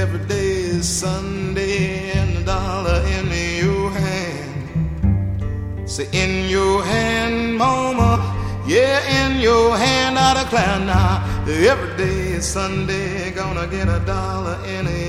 every day is Sunday and a dollar in your hand. Say in your hand, mama, yeah, in your hand, I declare now. Every day is Sunday, gonna get a dollar in